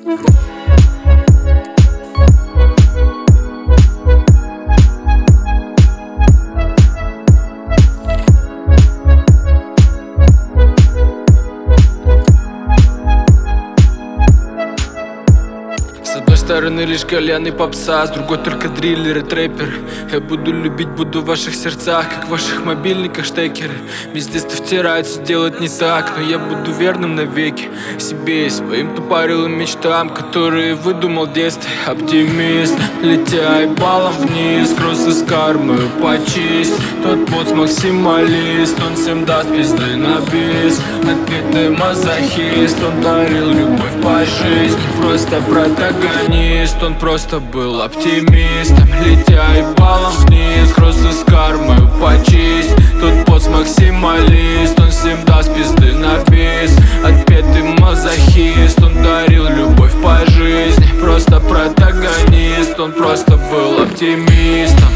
С одной стороны лишь кальян и попса, с другой только дриллер и трэпер. Я буду любить, буду в ваших сердцах, как в ваших мобильниках штекеры. Мне с детства втирают, все делать не так, но я буду верным навеки себе и своим тупорылым мечтам, которые выдумал в детстве. Оптимист, летя балом вниз, кроссы с кармой почисть. Тот поц максималист, он всем даст пизды на бис. Отпетый мазохист, он дарил любовь по жизни. Просто протагонист, он просто был оптимистом. Летя и балом вниз, кроссы с кармой почисть. Тот поц максималист, он всем даст пизды на бис. Отпетый мазохист, он дарил любовь по жизни. Просто протагонист, он просто был оптимистом.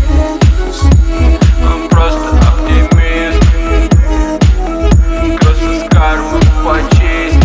Он просто оптимист. Кроссы с кармой почисть.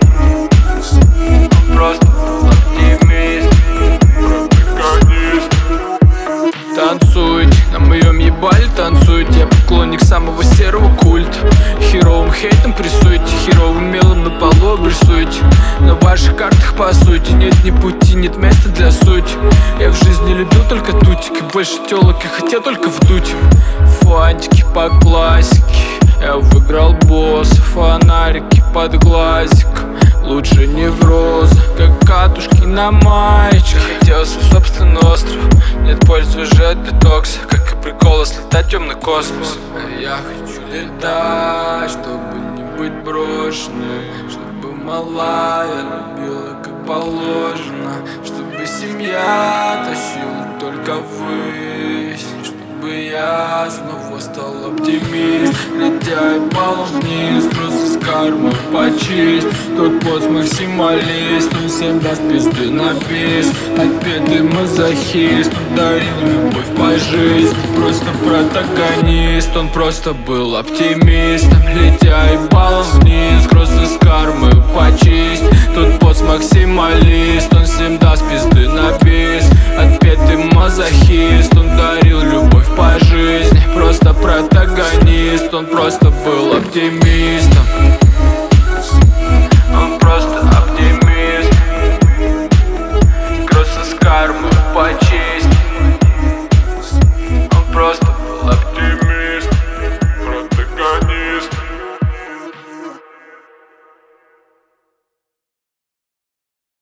Он просто оптимист. Протагонист. Танцуйте, на моем ебале танцуйте. Я поклонник самого серого культа. Херовым хейтом прессуйте, херовым мелом на полу обрисуйте. На ваших картах по сути нет ни пути, нет места для сути. Я в жизни любил только тутики, больше телок я хотел только вдуть. Фантики по классике, я выиграл босс. Фонарики под глазиком, лучше невроза, как катушки на маечке. Хотел свой собственный остров, нет пользы уже от детокса, как и прикола слетать в темный космос. Я хочу летать, чтобы не быть брошенным, чтобы малая любила как положено, чтобы семья тащила только ввысь, чтобы я снова стал оптимист. Летя и балом вниз, кроссы с кармой почисть. Тот поц максималист, он всем даст пизды на бис. Отпетый мазохист, он дарил любовь по жизни. Просто протагонист, он просто был оптимистом. Летя и балом вниз, кроссы с кармой почисть. Тот поц максималист,